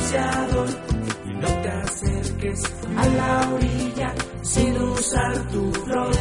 bronceador y no te acerques a la orilla sin usar tu bronceador.